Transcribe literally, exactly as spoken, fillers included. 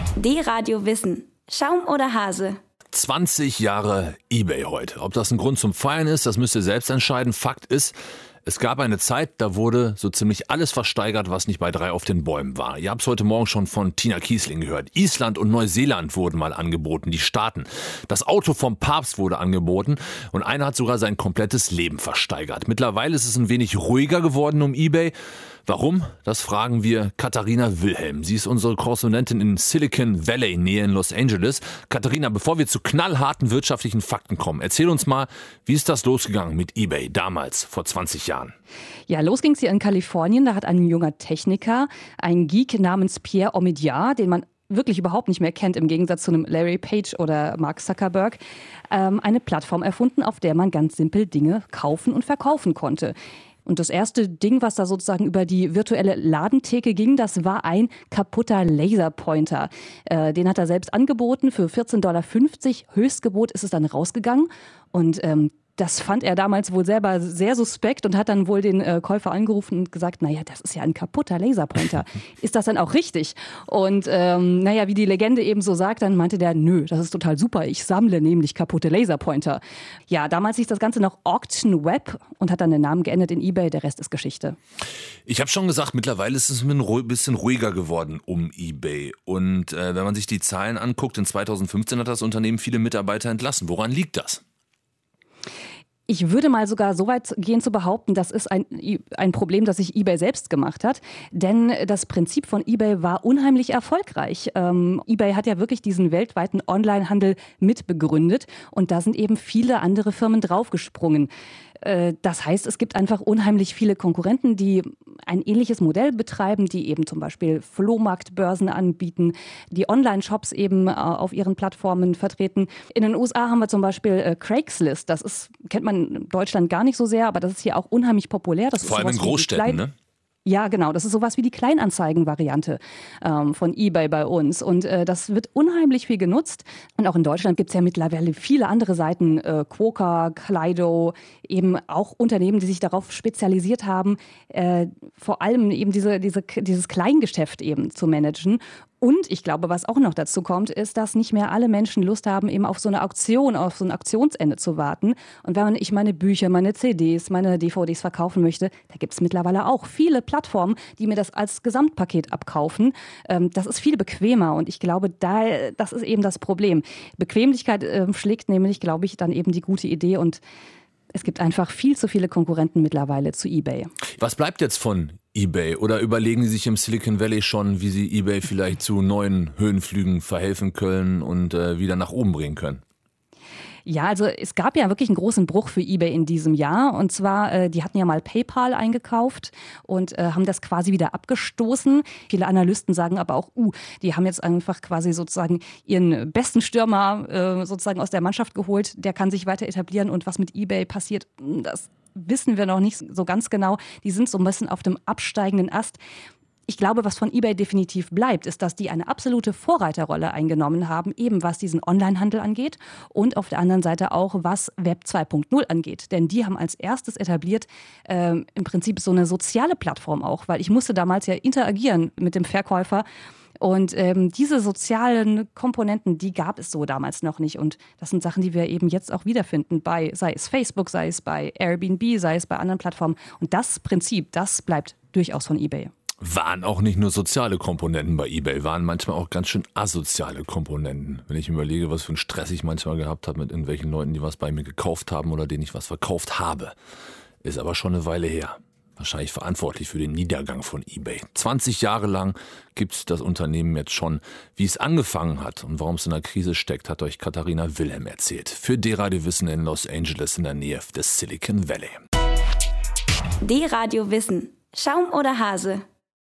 D-Radio Wissen. Schaum oder Hase? zwanzig Jahre eBay heute. Ob das ein Grund zum Feiern ist, das müsst ihr selbst entscheiden. Fakt ist, es gab eine Zeit, da wurde so ziemlich alles versteigert, was nicht bei drei auf den Bäumen war. Ihr habt es heute Morgen schon von Tina Kiesling gehört. Island und Neuseeland wurden mal angeboten, die Staaten. Das Auto vom Papst wurde angeboten und einer hat sogar sein komplettes Leben versteigert. Mittlerweile ist es ein wenig ruhiger geworden um eBay. Warum? Das fragen wir Katharina Wilhelm. Sie ist unsere Korrespondentin in Silicon Valley, Nähe in Los Angeles. Katharina, bevor wir zu knallharten wirtschaftlichen Fakten kommen, erzähl uns mal, wie ist das losgegangen mit eBay damals, vor zwanzig Jahren? Ja, los ging es hier in Kalifornien. Da hat ein junger Techniker, ein Geek namens Pierre Omidyar, den man wirklich überhaupt nicht mehr kennt, im Gegensatz zu einem Larry Page oder Mark Zuckerberg, ähm, eine Plattform erfunden, auf der man ganz simpel Dinge kaufen und verkaufen konnte. Und das erste Ding, was da sozusagen über die virtuelle Ladentheke ging, das war ein kaputter Laserpointer. Äh, den hat er selbst angeboten für vierzehn Komma fünfzig Dollar. Höchstgebot ist es dann rausgegangen. Und ähm, das fand er damals wohl selber sehr suspekt und hat dann wohl den äh, Käufer angerufen und gesagt, naja, das ist ja ein kaputter Laserpointer. Ist das dann auch richtig? Und ähm, naja, wie die Legende eben so sagt, dann meinte der, nö, das ist total super, ich sammle nämlich kaputte Laserpointer. Ja, damals hieß das Ganze noch Auction Web und hat dann den Namen geändert in eBay, der Rest ist Geschichte. Ich habe schon gesagt, mittlerweile ist es ein bisschen ruhiger geworden um eBay. Und äh, wenn man sich die Zahlen anguckt, in zweitausendfünfzehn hat das Unternehmen viele Mitarbeiter entlassen. Woran liegt das? Ich würde mal sogar so weit gehen zu behaupten, das ist ein, ein Problem, das sich eBay selbst gemacht hat. Denn das Prinzip von eBay war unheimlich erfolgreich. Ähm, eBay hat ja wirklich diesen weltweiten Onlinehandel mitbegründet. Und da sind eben viele andere Firmen draufgesprungen. Äh, das heißt, es gibt einfach unheimlich viele Konkurrenten, die ein ähnliches Modell betreiben, die eben zum Beispiel Flohmarktbörsen anbieten, die Online-Shops eben äh, auf ihren Plattformen vertreten. In den U S A haben wir zum Beispiel äh, Craigslist. Das ist, kennt man in Deutschland gar nicht so sehr, aber das ist hier auch unheimlich populär. Das Vor ist allem in Großstädten, ne? Ja, genau. Das ist sowas wie die Kleinanzeigen-Variante ähm, von eBay bei uns. Und äh, das wird unheimlich viel genutzt. Und auch in Deutschland gibt es ja mittlerweile viele andere Seiten, äh, Quokka, Kleido, eben auch Unternehmen, die sich darauf spezialisiert haben, äh, vor allem eben diese, diese, dieses Kleingeschäft eben zu managen. Und ich glaube, was auch noch dazu kommt, ist, dass nicht mehr alle Menschen Lust haben, eben auf so eine Auktion, auf so ein Auktionsende zu warten. Und wenn ich meine Bücher, meine C Ds, meine D V Ds verkaufen möchte, da gibt es mittlerweile auch viele Plattformen, die mir das als Gesamtpaket abkaufen. Ähm, das ist viel bequemer und ich glaube, da, das ist eben das Problem. Bequemlichkeit äh, schlägt nämlich, glaube ich, dann eben die gute Idee und es gibt einfach viel zu viele Konkurrenten mittlerweile zu eBay. Was bleibt jetzt von eBay? Oder überlegen Sie sich im Silicon Valley schon, wie Sie eBay vielleicht zu neuen Höhenflügen verhelfen können und äh, wieder nach oben bringen können? Ja, also es gab ja wirklich einen großen Bruch für eBay in diesem Jahr. Und zwar, äh, die hatten ja mal PayPal eingekauft und äh, haben das quasi wieder abgestoßen. Viele Analysten sagen aber auch, uh, die haben jetzt einfach quasi sozusagen ihren besten Stürmer äh, sozusagen aus der Mannschaft geholt. Der kann sich weiter etablieren und was mit eBay passiert, das wissen wir noch nicht so ganz genau. Die sind so ein bisschen auf dem absteigenden Ast. Ich glaube, was von eBay definitiv bleibt, ist, dass die eine absolute Vorreiterrolle eingenommen haben, eben was diesen Onlinehandel angeht und auf der anderen Seite auch, was Web zwei Punkt null angeht. Denn die haben als erstes etabliert äh, im Prinzip so eine soziale Plattform auch, weil ich musste damals ja interagieren mit dem Verkäufer. Und ähm, diese sozialen Komponenten, die gab es so damals noch nicht. Und das sind Sachen, die wir eben jetzt auch wiederfinden, bei, sei es Facebook, sei es bei Airbnb, sei es bei anderen Plattformen. Und das Prinzip, das bleibt durchaus von eBay. Waren auch nicht nur soziale Komponenten bei eBay, waren manchmal auch ganz schön asoziale Komponenten. Wenn ich mir überlege, was für einen Stress ich manchmal gehabt habe mit irgendwelchen Leuten, die was bei mir gekauft haben oder denen ich was verkauft habe. Ist aber schon eine Weile her. Wahrscheinlich verantwortlich für den Niedergang von eBay. zwanzig Jahre lang gibt es das Unternehmen jetzt schon. Wie es angefangen hat und warum es in der Krise steckt, hat euch Katharina Wilhelm erzählt. Für D-Radio Wissen in Los Angeles in der Nähe des Silicon Valley. D-Radio Wissen. Schaum oder Hase?